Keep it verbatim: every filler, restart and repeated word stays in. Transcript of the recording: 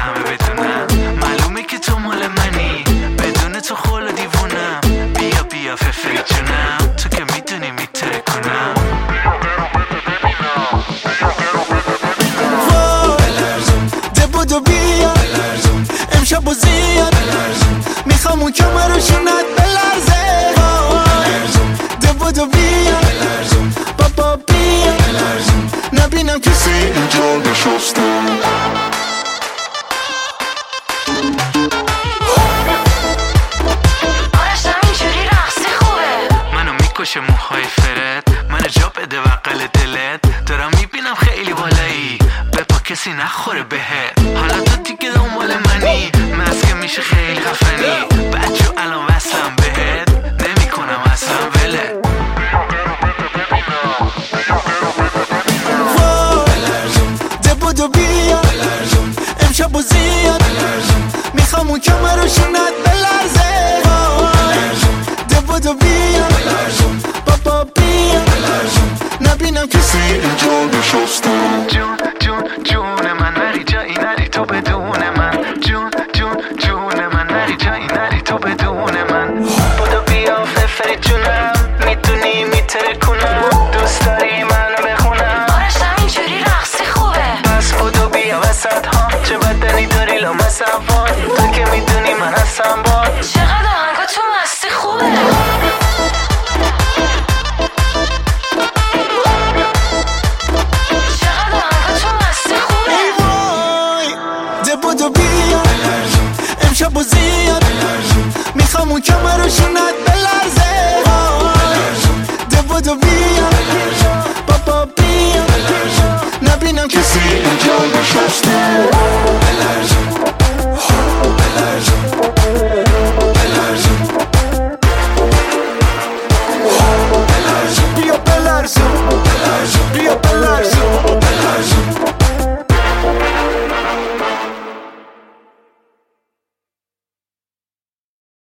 همه بدونم معلومه که تو مال منی بدون تو خول دیوونم بیا بیا ففری جونم تو که میدونی میتره کنم ده بودو بیا امشب و زیاد میخوام اون کمرشونت بلرزه ده بودو بیا بابا بیا نبینم کسی اینجا نشسته کشه موهای فرد من جا بده وقل دلت دارم میبینم خیلی بالایی به پا کسی نخوره بهت حالا تو دیگه دنبال منی مسکه میشه خیلی خفنی بچه الان وصلم بهت نمی کنم اصلا ولت ده بودو بیا امشب و زیاد میخوام اون کمرشونت بلرزه ده بودو بیا بابا بیا نبینم کسی اینجا نشسته جون جون جون من نری جایی نری تو بدون من جون جون جون من نری جایی نری تو بدون من بودو بیا ففری جونم میدونی میتره کنم دوست داری منو بخونم آرشم اینجوری رقصی خوبه پس بودو بیا وسط ها چه بدنی داری لامصب وای تو که میدونی من هستم باد چقدر آهنگا تو مستی خوبه بودو بیا امشب و زیاد میخوام اون کمرشونت بلرزه ده بودو بیا بابا بیا نبینم کسی اینجا نشسته